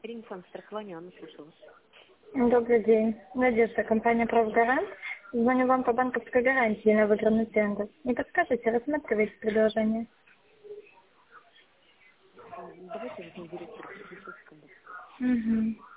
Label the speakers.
Speaker 1: Ренессанс страхования, Анна, слушаю вас.
Speaker 2: Добрый день. Надежда, компания «Правгарант». Звоню вам по банковской гарантии на выигранный тендер. Не подскажете, рассматриваете предложение?
Speaker 1: Давайте возьмем директора, 30 секунд.
Speaker 2: Угу.